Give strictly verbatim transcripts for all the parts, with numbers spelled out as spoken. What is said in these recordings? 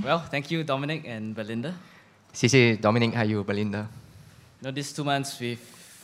Well, thank you, Dominic and Belinda. 谢谢 Dominic 还有 Belinda。 Now, these two months, we've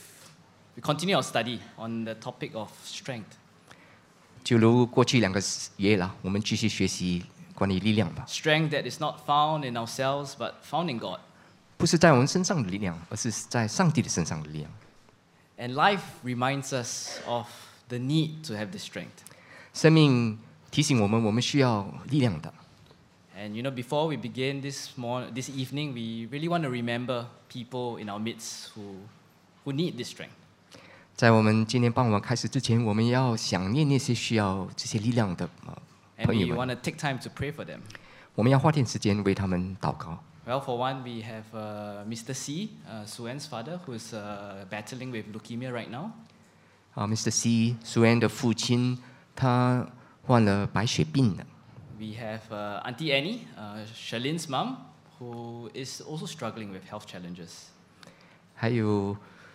we continue our study on the topic of strength. 就如过去两个月了，我们继续学习关于力量吧。 Strength that is not found in ourselves, but found in God. 不是在我们身上的力量，而是在上帝的身上的力量。 And life reminds us of the need to have this strength. 生命提醒我们，我们需要力量的。 And you know, before we begin this morning, this evening, we really want to remember people in our midst who, who need this strength. 在我们今天傍晚开始之前，我们要想念那些需要这些力量的呃 And 朋 we 友 want 们。 to take time to pray for them. 我们要花点时间为他们祷告。 Well, for one, we have uh, Mister C, uh, Suen's father, who is uh, battling with leukemia right now. 啊，Mister C 苏恩的父亲，他患了白血病了。 We have uh, Auntie Annie, uh, Charlene's mom, who is also struggling with health challenges. 还有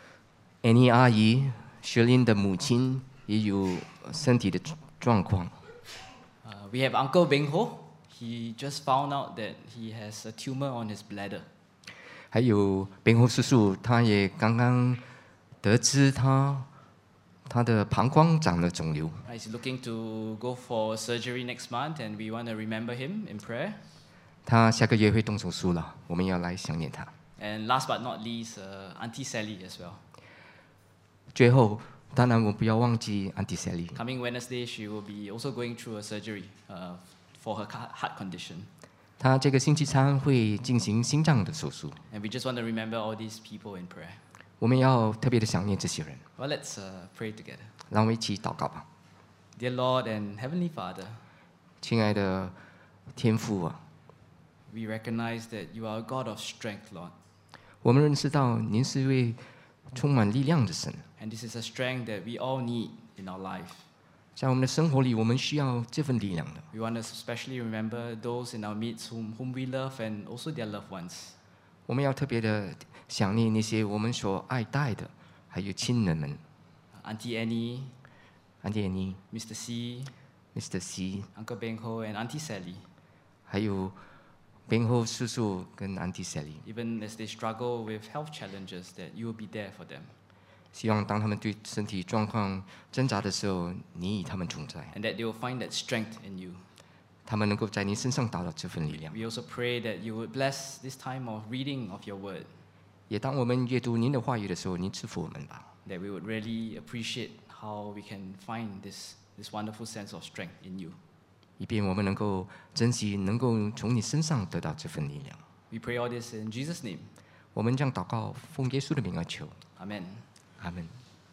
Annie 阿姨 Shirley 的母亲也有身体的状况。 Uh, we have Uncle Beng Ho. He just found out that he has a tumor on his bladder. 还有边后叔叔，他也刚刚得知他他的膀胱长了肿瘤。 He's looking to go for surgery next month, and we want to remember him in prayer. 他下个月会动手术了，我们要来想念他。 And last but not least, uh, Auntie Sally as well. 最后，当然我不要忘记 Auntie Sally。 Coming Wednesday, she will be also going through a surgery uh, for her ca- heart condition. 他这个星期三会进行心脏的手术， And we just want to remember all these people in prayer. 我们要特别的想念这些人。 Well, let's uh, pray together. 让我们一起祷告吧。 Dear Lord and Heavenly Father, 亲爱的天父啊， we recognize that you are a God of strength, Lord. 我们认识到您是一位充满力量的神， And this is a strength that we all need in our life. 在我们的生活里，我们需要这份力量的。 We want to especially remember those in our midst whom, whom we love and also their loved ones. 我们要特别的想念那些我们所爱戴的，还有亲人们， Auntie Annie, 安迪尼、 Mister C, Mister C， Uncle Beng Ho, and Auntie Sally. 还有边后叔叔跟 Auntie Sally。 Even as they struggle with health challenges, that you will be there for them. 希望当他们对身体状况挣扎的时候，你与他们同在， And that they will find that strength in you. 他们能够在你身上找到这份力量。 We also pray that you would bless this time of reading of your word, 也当我们阅读您的话语的时候，您赐福我们吧。 that we would really appreciate how we can find this, this wonderful sense of strength in you. 以便我们能够珍惜，能够从你身上得到这份力量。 We pray all this in Jesus' name. 我们将祷告奉耶稣的名而求， Amen. 阿门。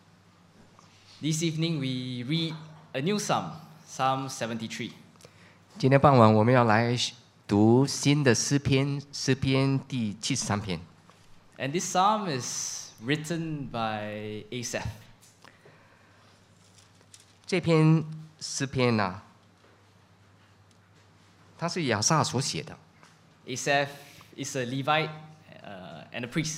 This evening we read a new psalm, Psalm seventy-three. 今天傍晚我们要来读新的诗篇，诗篇第七十三篇。 And this psalm is written by Asaph. 这篇诗篇呢、啊，它是亚萨所写的。 Asaph is a Levite uh, and a priest.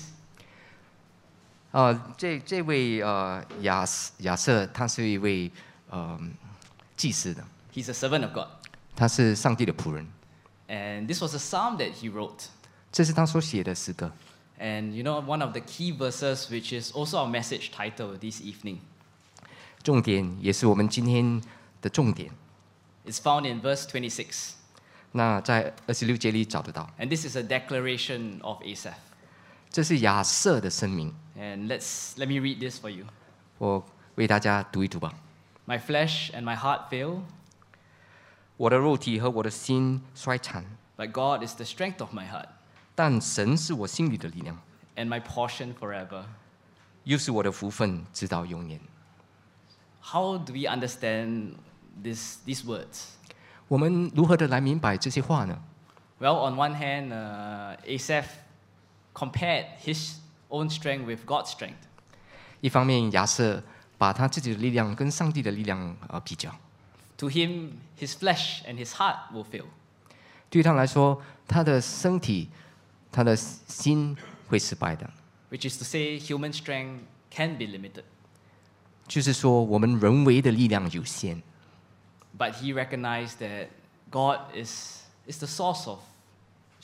呃，这这位呃亚亚瑟，他是一位呃祭司的， He's a servant of God. 他是上帝的仆人。 And this was a psalm that he wrote. 这是他所写的诗歌。 And you know, one of the key verses, which is also our message title this evening, 重点也是我们今天的重点。 is found in verse twenty-six. 那在二十六节里找得到， And this is a declaration of Asaph. 这是亚瑟的声明。 And let's let me read this for you. 我为大家读一读吧。 My flesh and my heart fail, 我的肉体和我的心衰残， but God is the strength of my heart 但神是我心里的力量， and my portion forever. 又是我的福分，直到永远。 How do we understand this, these words? 我们如何的来明白这些话呢？ Well, on one hand, uh, Asaph compared his own strength with God's strength. 一方面，亚瑟把他自己的力量跟上帝的力量呃比较， To him, his flesh and his heart will fail. 对他来说，他的身体、他的心会失败的。 Which is to say, human strength can be limited. 就是说，我们人为的力量有限， But he recognized that God is, is the source of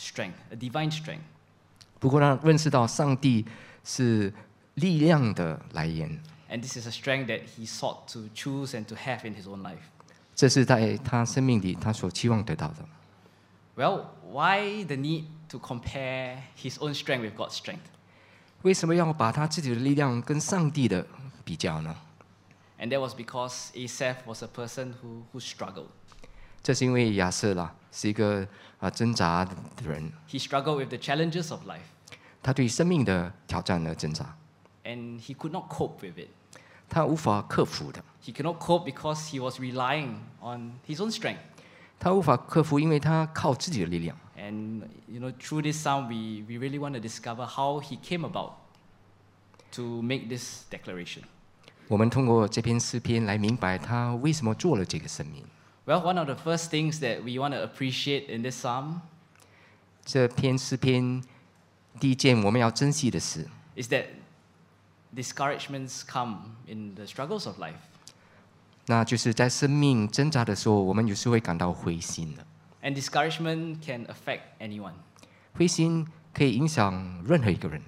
strength, a divine strength. 不过他认识到上帝是力量的来源， And this is a strength that he sought to choose and to have in his own life. 这是在他生命里他所期望得到的。 Well, why the need to compare his own strength with God's strength? 为什么要把他自己的力量跟上帝的比较呢？ And that was because Asaph was a person who, who struggled. 这是因为亚瑟啦是一个啊挣扎的人， He struggled with the challenges of life, 他对生命的挑战而挣扎， and he could not cope with it. 他无法克服的， He could not cope because he was relying on his own strength. 他无法克服，因为他靠自己的力量。 And you know, through this psalm, we, we really want to discover how he came about to make this declaration. 我们通过这篇诗篇来明白他为什么做了这个声明。 Well, one of the first things that we want to appreciate in this psalm 这篇诗篇第一件我们要珍惜的是， is that discouragements come in the struggles of life. 那就是在生命挣扎的时候，我们有时会感到灰心的。 And discouragement can affect anyone. 灰心可以影响任何一个人，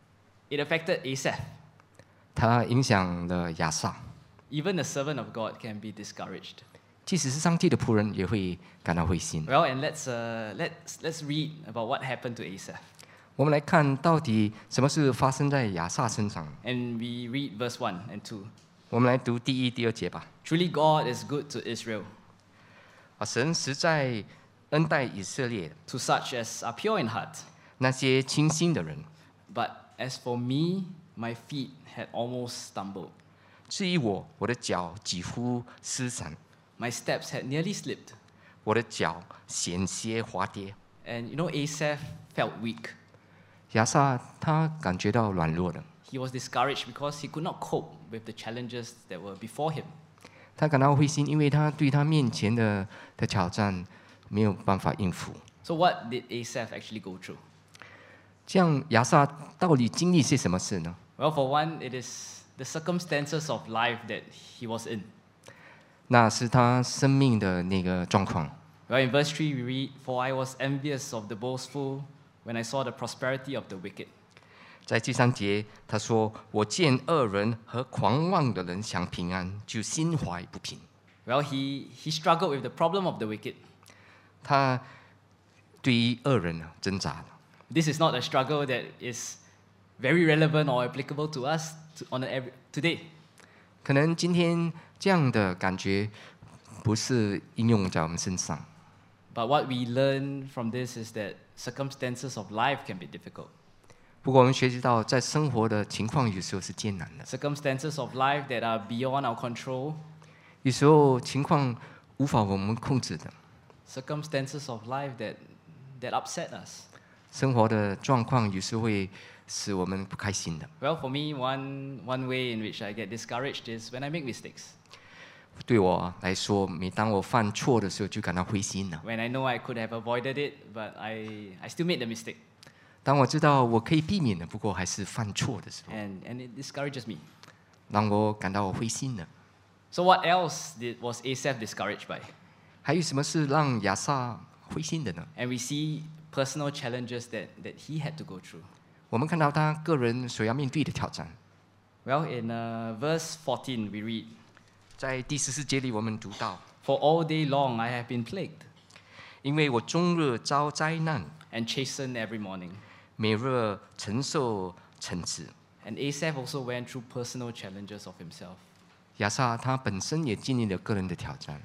It affected Asaph. 它影响了亚萨。 Even the servant of God can be discouraged. 即使是上帝的仆人，也会感到灰心。 Well, and let's, uh, let's, let's read about what happened to Asaph. 我们来看到底什么事发生在亚萨身上。 And we read verse one and two. 我们来读第一、第二节吧。 Truly God is good to Israel, 啊，神实在恩待以色列 to such as are pure in heart. 那些清心的人。 But as for me, my feet had almost stumbled. 至于我，我的脚几乎失散， My steps had nearly slipped. 我的脚险些滑跌。 And you know, Asaph felt weak. 亚萨他感觉到软弱了， He was discouraged because he could not cope with the challenges that were before him. 他感到灰心，因为他对他面前的的挑战没有办法应付。 So what did Asaph actually go through? 这样亚萨到底经历些什么事呢？ Well, for one, it is the circumstances of life that he was in. 那是他生命的那个状况。 Well, in verse three, we read, For I was envious of the boastful when I saw the prosperity of the wicked. 在第三节，他说：“我见恶人和狂妄的人享平安，就心怀不平。” Well, he, he struggled with the problem of the wicked. 他对于恶人啊挣扎了。 This is not a struggle that is very relevant or applicable to us to, on a, every, today. 可能今天这样的感觉不是应用在我们身上， But what we learn from this is that circumstances of life can be difficult. 不过我们学习到，在生活的情况有时候是艰难的， Circumstances of life that are beyond our control. 有时候情况无法我们控制的， Circumstances of life that, that upset us. 生活的状况有时会使我们不开心的。 Well, for me, one, one way in which I get discouraged is when I make mistakes. 对我来说，每当我犯错的时候，就感到灰心了。 When I know I could have avoided it, but I, I still made the mistake. 当我知道我可以避免的，不过还是犯错的时候， And, and it discourages me. 让我感到灰心了。 So what else did, was Asaph discouraged by? 还有什么是让亚萨灰心的呢？ And we see personal challenges that, that he had to go through. 我们看到他个人所要面对的挑战。 Well, in uh, verse fourteen, we read, 在第十四节里，我们读到： For all day long I have been plagued 因为我终日遭灾难， and chastened every morning. 每日承受惩治。 And Asaph also went through personal challenges of himself. 亚萨他本身也经历了个人的挑战，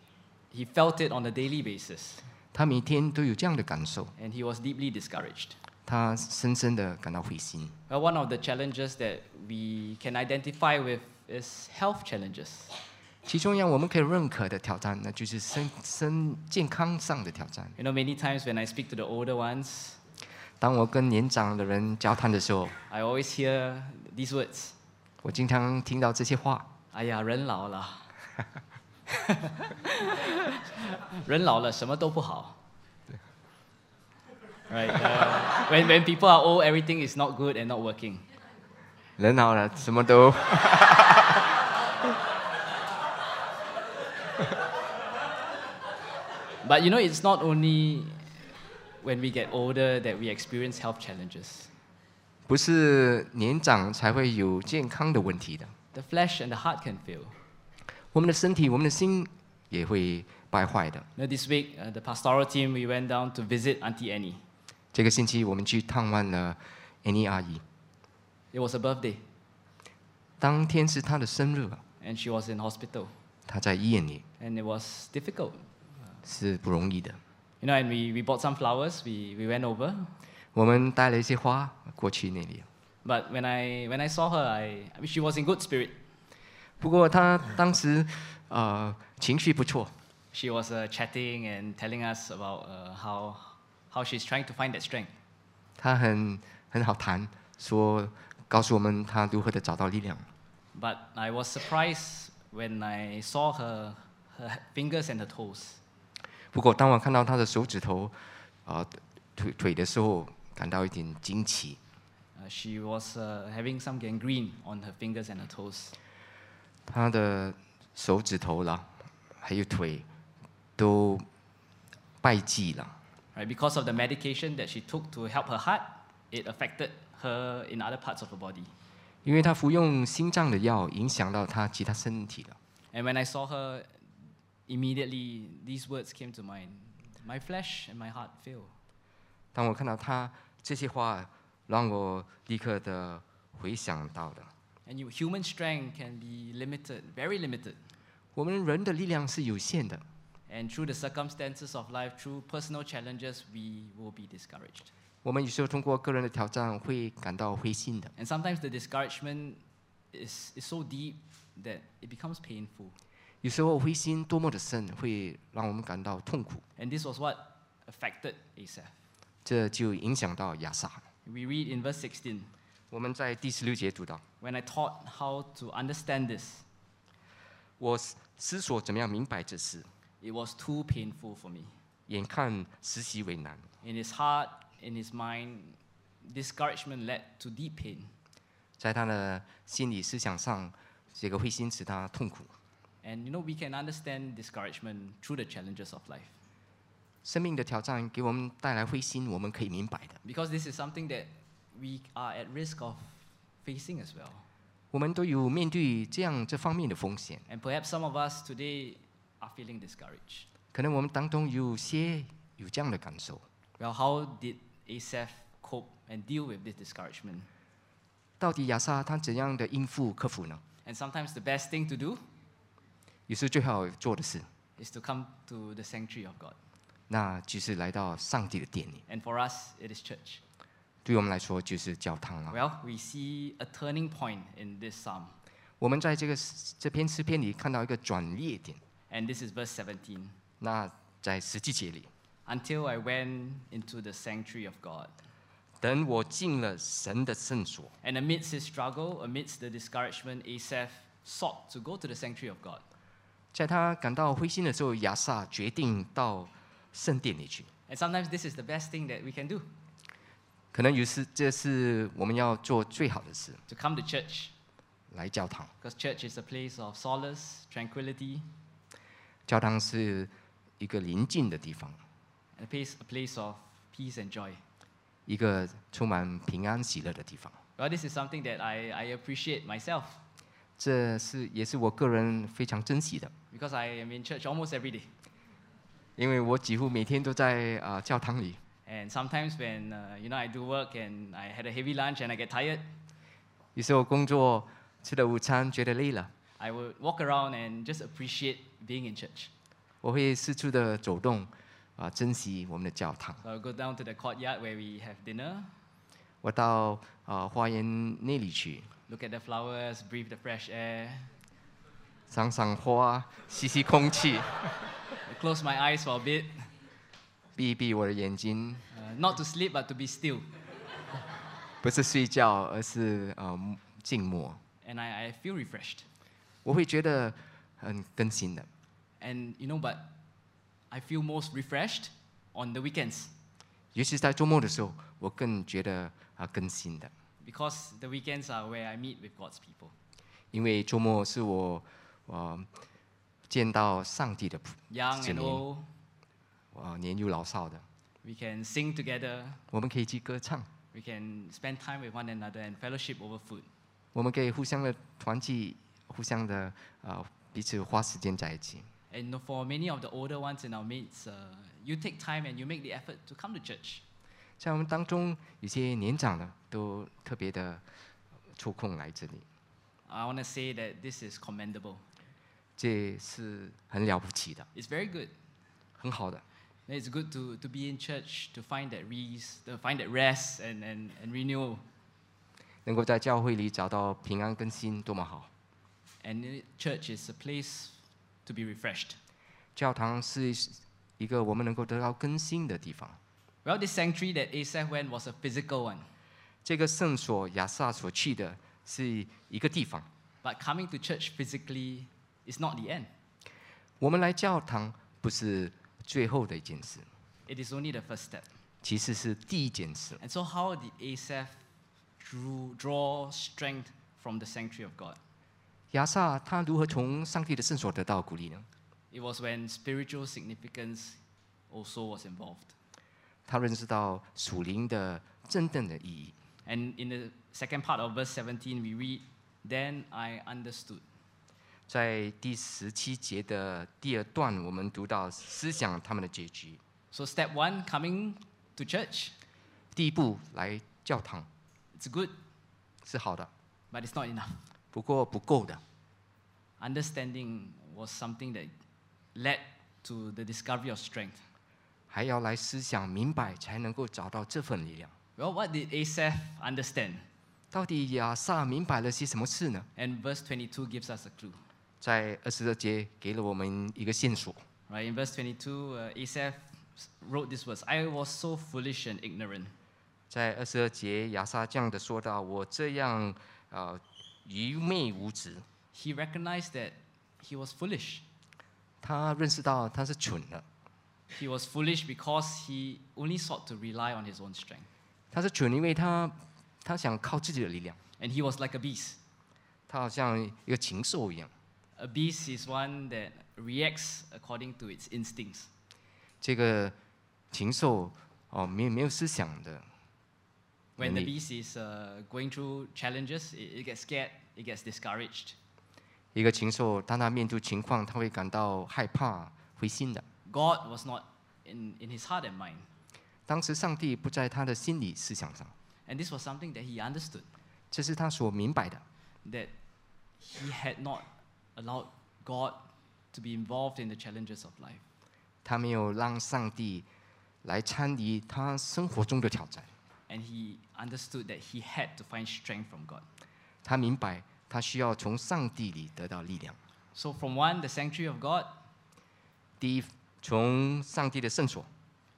He felt it on a daily basis, 他每天都有这样的感受， and he was deeply discouraged. 他深深的感到灰心。 Well, one of the challenges that we can identify with is health challenges. 其中让我们可以认可的挑战，那就是身身健康上的挑战。 You know, many times when I speak to the older ones, 当我跟年长的人交谈的时候， I always hear these words. 我经常听到这些话： 哎呀，人老了，人老了什么都不好。Right? Uh, when when people are old, everything is not good and not working. 人老了，什么都 ，But you know, it's not only when we get older that we experience health challenges. 不是年长才会有健康的问题的。 The flesh and the heart can fail. 我们的身体，我们的心也会败坏的。 Now, this week, uh, the pastoral team, we went down to visit Auntie Annie. 这个星期我们去探望了 Annie 阿姨， It was her birthday, 当天是她的生日， and she was in hospital, 她在医院里 and it was difficult. 是不容易的。 You know, and we, we bought some flowers, we, we went over. 我们带了一些花过去那里， But when I, when I saw her, I, I mean, she was in good spirit. 不过她当时呃情绪不错， She was uh, chatting and telling us about uh, how, how she's trying to find that strength. 她很很好谈，说告诉我们她如何的找到力量。 But I was surprised when I saw her, her fingers and her toes. 不过当我看到她的手指头，呃腿腿的时候，感到一点惊奇。 Uh, she was uh, having some gangrene on her fingers and her toes. 她的手指头啦，还有腿都败迹了。 Right? Because of the medication that she took to help her heart, it affected her in other parts of her body. 因为她服用心脏的药，影响到她其他身体了。 And when I saw her, immediately these words came to mind: "My flesh and my heart fail." 当我看到她这些话，让我立刻的回想到的， And you, human strength can be limited, very limited. 我们人的力量是有限的。 And through the circumstances of life, through personal challenges, we will be discouraged. 我们有时候通过个人的挑战会感到灰心的。 And sometimes the discouragement is, is so deep that it becomes painful. 有时候灰心多么的深，会让我们感到痛苦。 And this was what affected Asaph. 这就影响到亚萨。 We read in verse sixteen, 我们在第十六节读到， when I taught how to understand this, 我思索怎么样明白这事， it was too painful for me. 眼看实习为难。 In his heart, in his mind, discouragement led to deep pain. 在他的心理思想上，这个灰心使他痛苦。 And you know, we can understand discouragement through the challenges of life. 生命的挑战给我们带来灰心，我们可以明白的。 Because this is something that we are at risk of facing as well. 我们都有面对这样这方面的风险。 And perhaps some of us today are feeling discouraged. 可能我们当中有些有这样的感受。 Well, how did Asaph cope and deal with this discouragement? 到底亚萨他怎样的应付克服呢？ And sometimes the best thing to do 也是最好做的事， is to come to the sanctuary of God. 那就是来到上帝的殿里。 And for us, it is church. 对我们来说就是教堂了。 Well, we see a turning point in this psalm. 我们在这个这篇诗篇里看到一个转捩点。 And this is verse seventeen. 那在十七节里， Until I went into the sanctuary of God. 等我进了神的圣所， And amidst his struggle, amidst the discouragement, Asaph sought to go to the sanctuary of God. 在他感到灰心的时候，亚萨决定到圣殿里去。 And sometimes this is the best thing that we can do, 可能有时这是我们要做最好的事， to come to church. 来教堂。 Because church is a place of solace, tranquility, 教堂是一个宁静的地方， and a place, a place of peace and joy. 一个充满平安喜乐的地方。 Well, this is something that I, I appreciate myself, 这是也是我个人非常珍惜的， because I am in church almost every day. 因为我几乎每天都在啊、呃教堂里。 And sometimes when uh, you know I do work and I had a heavy lunch and I get tired, 有时候工作吃了午餐觉得累了， I would walk around and just appreciate being in church. 我会四处的走动，啊、珍惜我们的教堂。 So I'll go down to the courtyard where we have dinner, 我到啊、花园那里去， look at the flowers, breathe the fresh air, 赏赏花，吸吸空气， I close my eyes for a bit, 闭一闭我的眼睛， uh, not to sleep but to be still. 不是睡觉，而是呃静默。 And I, I feel refreshed. 我会觉得很更新的。 And you know, but I feel most refreshed on the weekends, 尤其是在周末的时候，我更觉得啊、更新的， because the weekends are where I meet with God's people. 因为周末是我呃见到上帝的仆 Young 子 and 民， old, 啊年幼老少的， We can sing together. 我们可以去歌唱， We can spend time with one another and fellowship over food. 我们可以互相的团聚，互相的呃彼此花时间在一起。 And for many of the older ones in our midst, uh, you take time and you make the effort to come to church. 在我们当中，有些年长的都特别的抽空来这里， I want to say that this is commendable. 这是很了不起的， It's very good. 很好的。 It's good to, to be in church, to find that rest, to find that rest and, and, and renewal. 能够在教会里找到平安更新，多么好！ And church is a place to be refreshed. 教堂是一个我们能够得到更新的地方。 Well, this sanctuary that Asaph went was a physical one. 这个圣所亚萨所去的是一个地方， But coming to church physically is not the end. 我们来教堂不是最后的一件事， It is only the first step. 其实是第一件事。 And so how did Asaph drew, draw strength from the sanctuary of God? 亚萨他如何从上帝的圣所得到鼓励呢？ It was when spiritual significance also was involved. 他认识到属灵的真正的意义。 And in the second part of verse seventeen, we read, Then I understood. 在第十七节的第二段，我们读到思想他们的结局。 So step one, coming to church, 第一步来教堂 it's good, 是好的， but it's not enough. 不过不够的。 Understanding was something that led to the discovery of strength. 还要来思想明白，才能够找到这份力量。 Well, what did Asaph understand? 到底亚萨明白了些什么事呢？ And verse twenty-two gives us a clue. 在二十二节给了我们一个线索。 Right, in verse twenty-two, uh, Asaph wrote this verse, I was so foolish and ignorant. 在二十二节，亚萨这样的说道：“我这样呃愚昧无知。 He recognized that he was foolish. ” 他认识到他是蠢的， He was foolish because he only sought to rely on his own strength. 他是蠢，因为他他想靠自己的力量， And he was like a beast. 他好像一个禽兽一样。 A beast is one that reacts according to its instincts. 这个禽兽哦，没有没有思想的 When 能 the 力。 beast is uh, going through challenges, it, it gets scared, it gets discouraged. 一个禽兽，当他面对情况，他会感到害怕、灰心的。 God was not in, in his heart and mind. 当时上帝不在他的心理思想上， And this was something that he understood, 这是他所明白的。 that he had not allowed God to be involved in the challenges of life. 他没有让上帝来参与他生活中的挑战。 And he understood that he had to find strength from God. 他明白，他需要从上帝里得到力量。 So from one, the sanctuary of God, 第一，从上帝的圣所，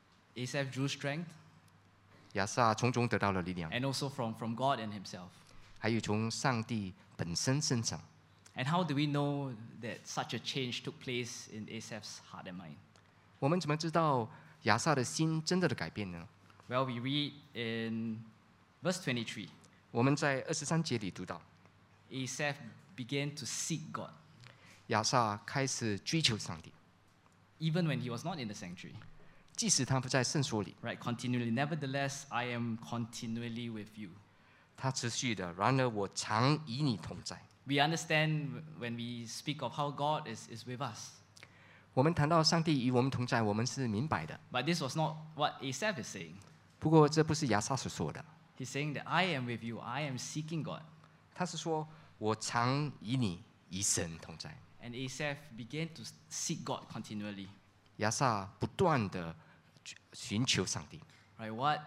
Asaph drew strength, 亚萨从中得到了力量， and also from, from God and himself. 还有从上帝本身身上。 And how do we know that such a change took place in Asaph's heart and mind? 我们怎么知道亚萨的心真的的改变呢？ Well, we read in verse twenty-three, 我们在二十三节里读到， Asaph began to seek God, 亚萨开始追求上帝， even when he was not in the sanctuary. 即使他不在圣所里， Right, continually. Nevertheless, I am continually with you. 他持续的。然而我常与你同在。 We understand when we speak of how God is, is with us. 我们谈到上帝与我们同在，我们是明白的。 But this was not what Asaph is saying. 不过这不是亚萨所说的， He's saying that I am with you, I am seeking God. 他是说我常与你与神同在。 And Asaph began to seek God continually. 亚萨不断的寻求上帝。 Right, what,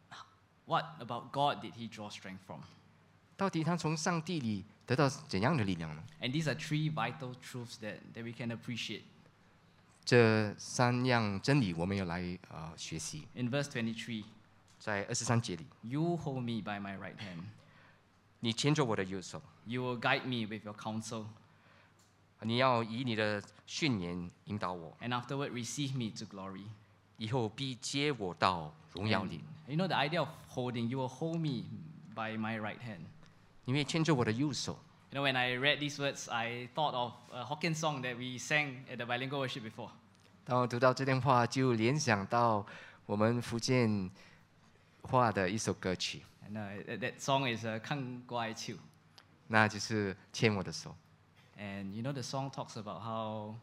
what about God did he draw strength from? 到底他从上帝里得到怎样的力量呢？ And these are three vital truths that, that we can appreciate. 这三样真理我们要来呃学习。 In verse twenty-three, 在二十三节里， you hold me by my right hand. 你牵着我的右手， You will guide me with your counsel, 你要以你的训言引导我， and afterward receive me to glory. 以后必接我到荣耀 And 里。 you know the idea of holding, you will hold me by my right hand. 你会牵着我的右手。 You know, when I read these words, I thought of a Hokkien song that we sang at the bilingual worship before. 当我读到这段话，就联想到我们福建话的一首歌曲， And uh, that, that song is uh, Kang Guai Chiu. 那就是牵我的手。 And you know, the song talks about how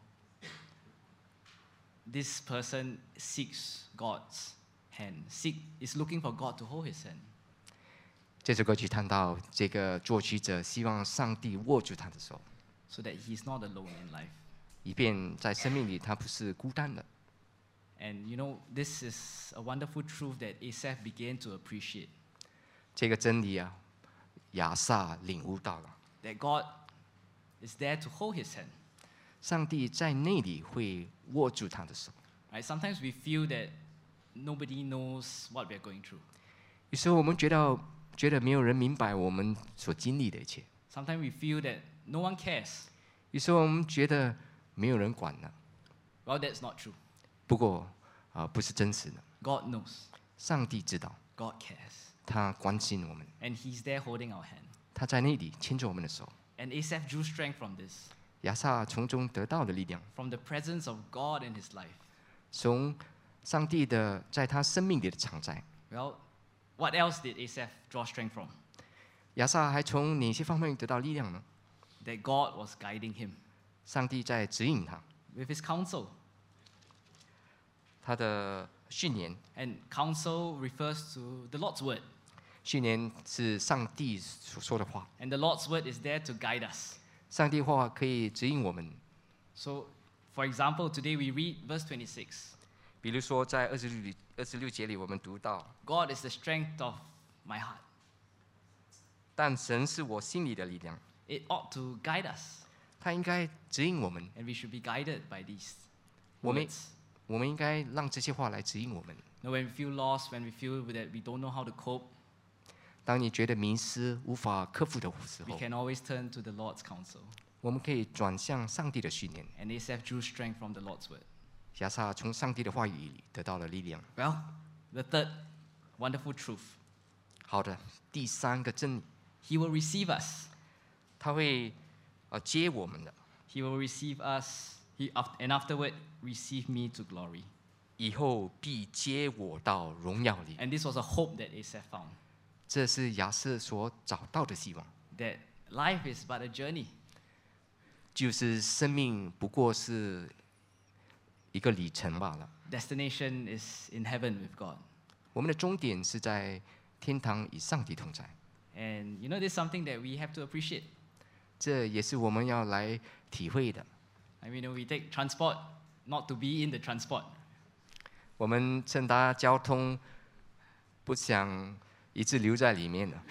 this person seeks God's hand, seek, is looking for God to hold his hand. 这首歌曲谈到这个作曲者希望上帝握住他的手， so that he's not alone in life. 以便在生命里他不是孤单的。 And you know, this is a wonderful truth that Asaph began to appreciate, 这个真理啊，亚萨领悟到了， that God is there to hold his hand. 上帝在那里会握住他的手。 Right? Sometimes we feel that nobody knows what we're going through. 有时候我们觉得觉得没有人明白我们所经历的一切， Sometimes we feel that no one cares. 有时候我们觉得没有人管了。 Well, that's not true. 不过啊、呃不是真实的。 God knows. 上帝知道， God cares. 他关心我们， And he's there holding our hand. 他在那里牵着我们的手。 And Asaph drew strength from this, 亚萨从中得到的力量， from the presence of God in his life. 从上帝的在他生命里的常在。 Well, what else did Asaph draw strength from? 亚萨还从哪些方面得到力量呢？ That God was guiding him 上帝在指引他， with his counsel. 他的训言， And counsel refers to the Lord's word. 训言是上帝所说的话， And the Lord's word is there to guide us. 上帝话可以指引我们。 So, for example, today we read verse twenty-six. 比如说，在二十六里二十六节里，我们读到， God is the strength of my heart. 但神是我心里的力量， It ought to guide us. 他应该指引我们， And we should be guided by these 我们 words. 我们应该让这些话来指引我们。 Now, when we feel lost, when we feel that we don't know how to cope, 当你觉得迷失、无法克服的时 we 候， can always turn to the Lord's counsel. 我们可以转向上帝的训练。 And Asaph drew strength from the Lord's word. 亚萨从上帝的话语里得到了力量。 Well, the third wonderful truth, 好的，第三个真理， He will receive us. 他会呃接我们的， He will receive us, he, af- and afterward receive me to glory. 以后必接我到荣耀里。 And this was a hope that Asaph found, 这是亚瑟所找到的希望， that life is but a journey. 就是生命不过是一个里程罢了。 Destination is in heaven with God. 我们的终点是在天堂与上帝同在， And you know, this is something that we have to appreciate. 这也是我们要来体会的。 I mean, you know, we take transport not to be in the transport. 我们乘搭交通，不想一直留在里面的。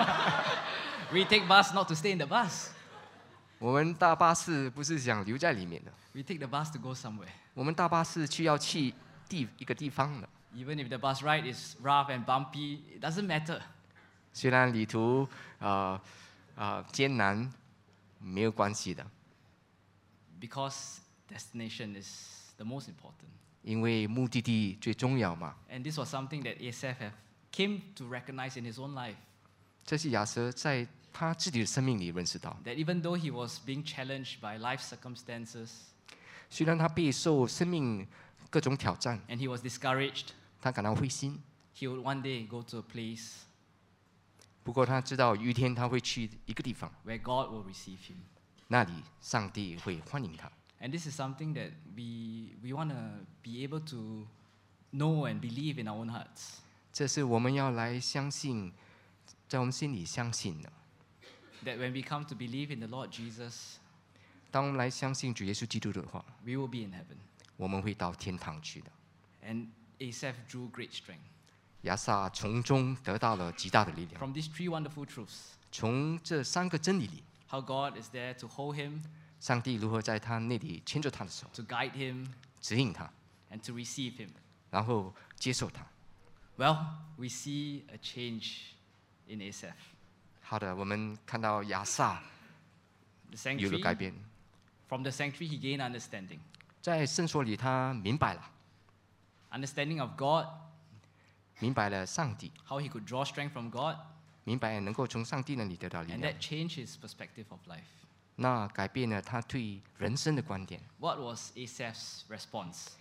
We take bus not to stay in the bus. 我们搭巴士不是想留在里面的， We take the bus to go somewhere. 我们搭巴士去要去地一个地方的。 Even if the bus ride is rough and bumpy, it doesn't matter. 虽然旅途啊啊、艰难，没有关系的， Because destination is the most important. 因为目的地最重要嘛。 And this was something that Asaph have came to recognize in his own life. 这是亚瑟在他自己的生命里认识到， That even though he was being challenged by life circumstances 虽然他备受生命各种挑战， and he was discouraged, 他感到灰心， he would one day go to a place 不过他知道有一天他会去一个地方， where God will receive him. 那里上帝会欢迎他。 And this is something that we, we want to be able to know and believe in our own hearts. 这是我们要来相信，在我们心里相信的。 That when we come to believe in the Lord Jesus, 当我们来相信主耶稣基督的话， we will be in heaven. 我们会到天堂去的。 And Asaph drew great strength 亚萨从中得到了极大的力量。 from these three wonderful truths. 从这三个真理里， How God is there to hold him, 上帝如何在他那里牵着他的手， to guide him, 指引他， and to receive him. 然然后接受他。 Well, we see a change in Asaph. 好的，我们看到亚萨 The 有了改 sanctuary, 变， from the sanctuary he gained understanding. 在圣所里他明白了， Understanding of God, 明白了上帝， how he could draw strength from God, 明白能够从上帝那里得到力 and 量 that，changed his perspective of life. 那改变了他对人生的观点。 What was Asaph's response?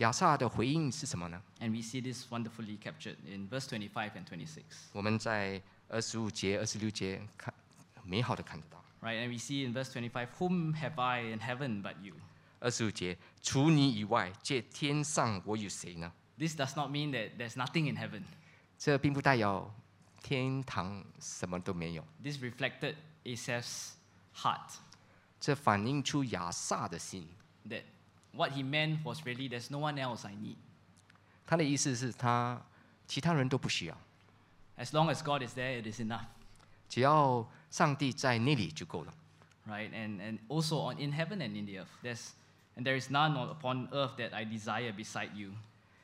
亚萨的回应是什么呢？ And we see this wonderfully captured in verse twenty-five and twenty-six. 我们在二十五节、二十六节看美好的看得到。 Right? And we see in verse twenty-five, whom have I in heaven but you? 二十五节，除你以外，借天上我有谁呢？ This does not mean that there's nothing in heaven. 这并不代表天堂什么都没有， This reflected Asaph's heart. 这反映出亚萨的心。 That what he meant was really, there's no one else I need. 他的意思是他其他人都不需要， As long as God is there, it is enough. 只要上帝在那里就够了。 Right? And, and also on, in heaven and in the earth. There's, and there is none on- upon earth that I desire beside you.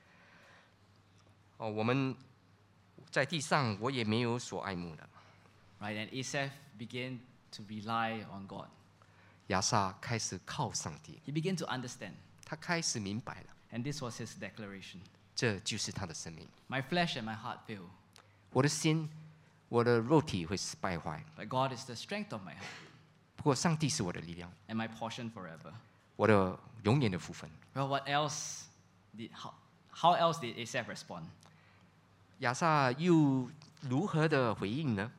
哦，我们在地上我也没有所爱慕的。 Right? And Asaph began to rely on God. 亚萨开始靠上帝， He began to understand. 他开始明白了， And this was his declaration. 这就是他的生命。 My flesh and my heart fail, 我的心，我的肉体会败坏， but God is the strength of my heart 不过上帝是我的力量， and my portion forever. 我的永远的福分。 Well, what else did, how, how else did Asaph respond? 亚萨又如何的回应呢？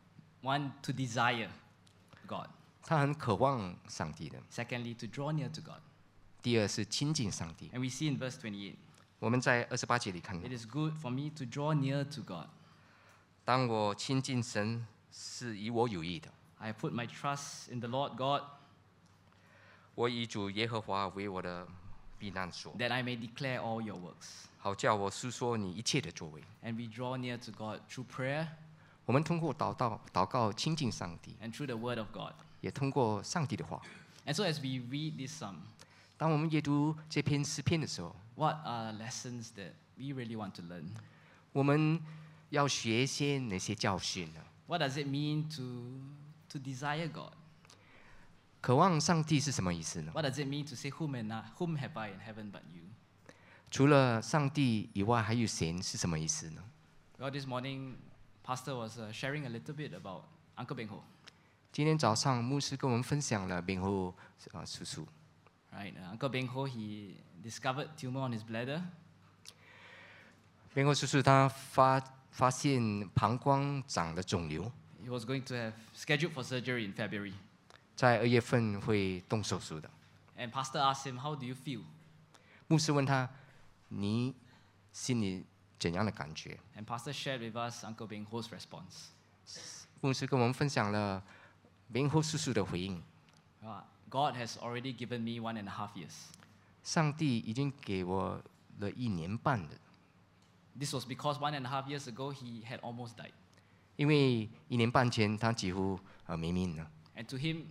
One, to desire God. 他很渴望上帝的。 Secondly, to draw near to God. 第二是亲近上帝。 And we see in verse twenty-eight, 我们在二十八节里看到 it，is good for me to draw near to God. 当我亲近神是以我有益的， I put my trust in the Lord God, 我以主耶和华为我的避难所， that I may declare all your works. 好叫我述说你一切的作为。 And we draw near to God through prayer 我们通过祷告、祷告亲近上帝， and through the word of God. 也通过上帝的话。 And so as we read this psalm, 当我们阅读这篇诗篇的时候， what are lessons that we really want to learn? 我们要学些哪些教训呢？ What does it mean to, to desire God? 渴望上帝是什么意思呢？ What does it mean to say, whom, and I, whom have I in heaven but you? 除了上帝以外，还有谁是什么意思呢？ Well, this morning, Pastor was uh, sharing a little bit about Uncle Beng Ho. 今天早上牧师跟我们分享了病后啊叔叔， Right? Uh, Uncle Beng Ho, he discovered tumor on his bladder. 病后叔叔他发发现膀胱长了肿瘤， He was going to have scheduled for surgery in February. 在二月份会动手术的。 And Pastor asked him, how do you feel? 牧师问他：“你心里怎样的感觉 And Pastor shared with us Uncle Beng Ho's response.？” 牧师跟我们分享了病后叔叔的回应。 Uh, God has already given me one and a half years. 上帝已经给我了一年半的， This was because one and a half years ago he had almost died. 因为一年半前他几乎呃没命了。 And to him,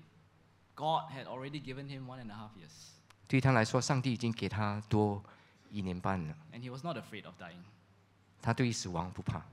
God had already given him one and a half years. 对他来说，上帝已经给他多一年半了。 And he was not afraid of dying. 他对死亡不怕，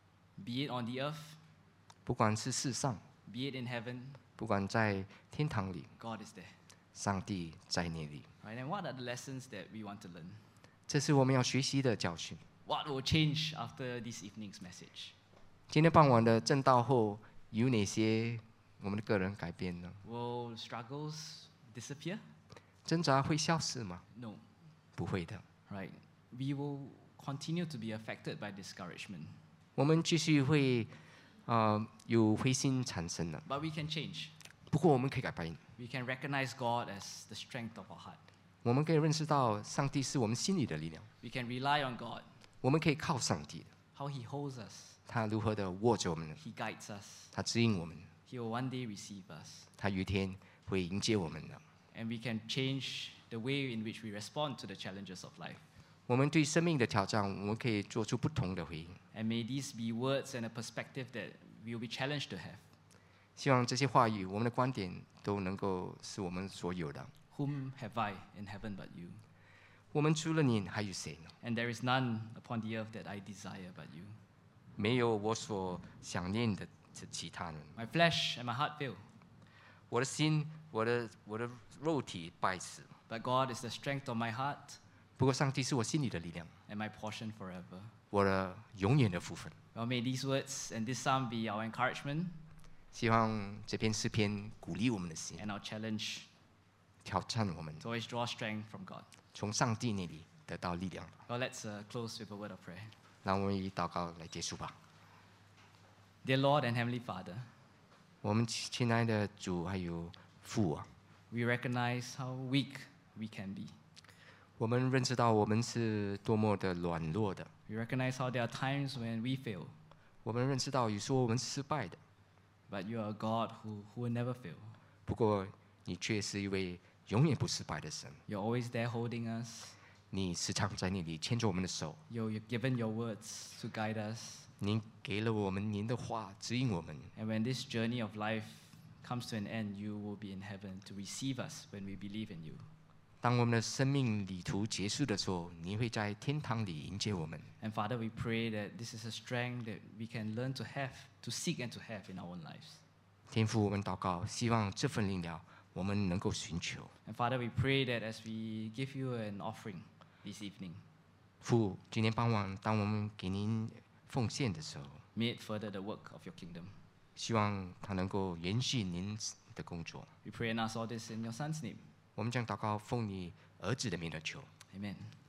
Be it on the earth, 不管是世上， be it in heaven, 不管在天堂里， God is there. 上帝在那里。 Right? And what are the lessons that we want to learn? 这是我们要学习的教训。 What will change after this evening's message? 今天傍晚的正道后，有哪些我们的个人改变呢？ Will struggles disappear? 挣扎会消失吗？ No. 不会的， Right? We will continue to be affected by discouragement. 我们继续会呃有灰心产生的。 But we can change. 不过我们可以改变， We can recognize God as the strength of our heart. 我们可以认识到上帝是我们心里的力量， We can rely on God, 我们可以靠上帝的， how He holds us, 他如何的握着我们， He guides us, 他指引我们， He will one day receive us. 他有一天会迎接我们的。 And we can change the way in which we respond to the challenges of life. 我们对生命的挑战，我们可以做出不同的回应。 And may these be words and a perspective that we will be challenged to have. 希望这些话语，我们的观点都能够是我们所有的。 Whom have I in heaven but you? 我们除了你，还有谁呢？ And there is none upon the earth that I desire but you. 没有我所想念的这其他人。 My flesh and my heart fail, 我的心，我的我的肉体败死， but God is the strength of my heart 不过上帝是我心里的力量， and my portion forever. 我的永远的福分。 Well, may these words and this psalm be our encouragement 希望这篇诗篇鼓励我们的心， and our challenge 挑战我们， to always draw strength from God. 从上帝那里得到力量吧。 Well, let's uh, close with a word of prayer. 让我们以祷告来结束吧。 Dear Lord and Heavenly Father, 我们亲爱的主还有父啊， we recognize how weak we can be. 我们认识到我们是多么的软弱的， We recognize how there are times when we fail, 我们认识到有时候我们是失败的。 but you are a God who, who will never fail. 不过你却是一位永远不失败的神， You're always there holding us. 你时常在那里牵着我们的手， You, you've given your words to guide us. 您给了我们您的话指引我们。 And when this journey of life comes to an end, you will be in heaven to receive us when we believe in you. 当我们的生命旅途结束的时候，你会在天堂里迎接我们。 And Father, we pray that this is a strength that we can learn to have, to seek and to have in our own lives. 天父，我们祷告，希望这份力量我们能够寻求。 And Father, we pray that as we give you an offering this evening, 父，今天傍晚，当我们给您奉献的时候， may it further the work of your kingdom. 希望它能够延续您的工作。 We pray and ask all this in your Son's name. 我们将祷告奉你儿子的名而求。 Amen.